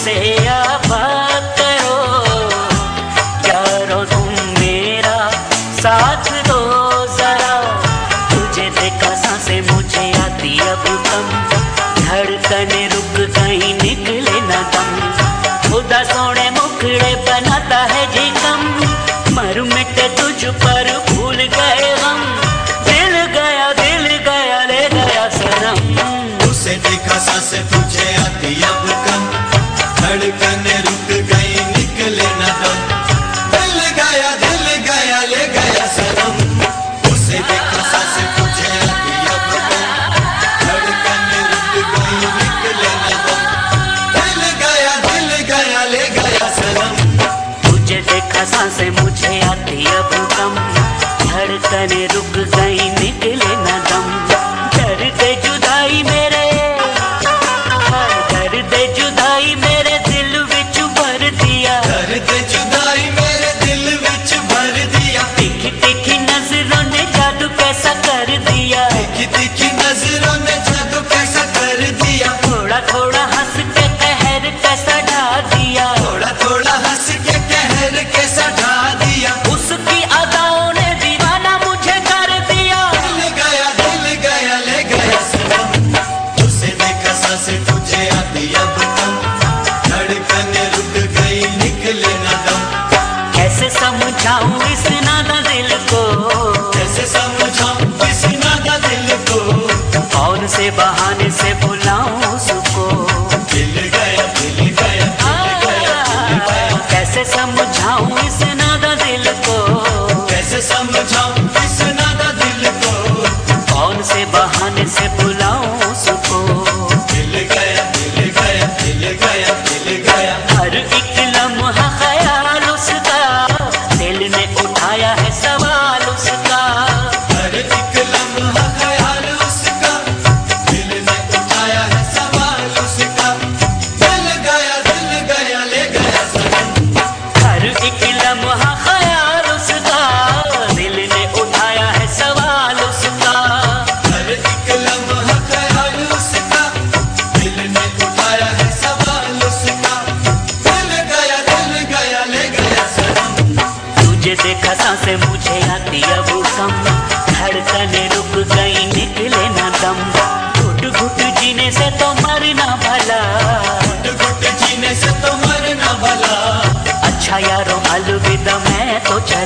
मुझसे आप बात करो, यारो तुम मेरा साथ दो जरा। तुझे देखा सांसें मुझे आती अब कम, धड़कने रुक कहीं निकले न दम। खुदा सोने मुखड़े बनाता है जी कम, मर मिटे तुझ पर भूल गए हम। दिल गया ले गया सनम। उसे देखा सांसें तुझे आती अब कम, धड़कने रुक गई निकले न दम। दिल गया ले गया सनम। उसे देखा सांसें तुझे आती अब कम, धड़कने रुक गई निकले न दम। दिल गया ले गया सनम। तुझे देखा सांसें मुझे आती अब कम, धड़कने रुक गई निकले न दम। दर्द जुदाई मेरे, दर्द जुदाई मेरे दिल विच भर दिया। दर्द जुदाई मेरे दिल विच भर दिया। तीखी तीखी नजरों ने जादू कैसा कर दिया। तीखी तीखी नजरों ने जादू कैसा कर दिया। थोड़ा थोड़ा हंस के कहर कैसा ढा दिया। थोड़ा थोड़ा हंस के कहर कैसा ढा दिया। उसकी अदाओं ने दीवाना मुझे कर दिया। दिल गया ले गया सनम। उसे देखा सांसें तुझे आती अब कम, धड़कने रुक गई निकले न दम। कैसे समझाऊं इस नादा दिल को, कैसे समझाऊं इस नादा दिल को। कौन से बहाने से बुलाऊं उसको। दिल गया दिल गया। कैसे समझाऊं इस नादा दिल को, कैसे समझाऊं इस नादा दिल को। कौन से बहाने से बुलाऊं उसको। दिल गया दिल गया दिल गया दिल गया। हर एक लम्हा ख्याल उसका, दिल ने उठाया है सवाल उसका। हर एक लम्हा ख्याल उसका, दिल ने उठाया है सवाल उसका। दिल गया ले गया सनम। हर एक लम्हा ख्याल उसका, दिल ने उठाया है सवाल उसका। हर एक लम्हा ख्याल उसका, दिल ने उठाया है सवाल उसका। दिल गया ले गया सनम। तुझे देखा सांसें मुझे आती अब कम, धड़कने रुक गई निकले न दम। घुट घुट जीने से तो मरना भला, घुट घुट जीने से तो मरना भला। अच्छा यारो अलविदा मैं तो चला।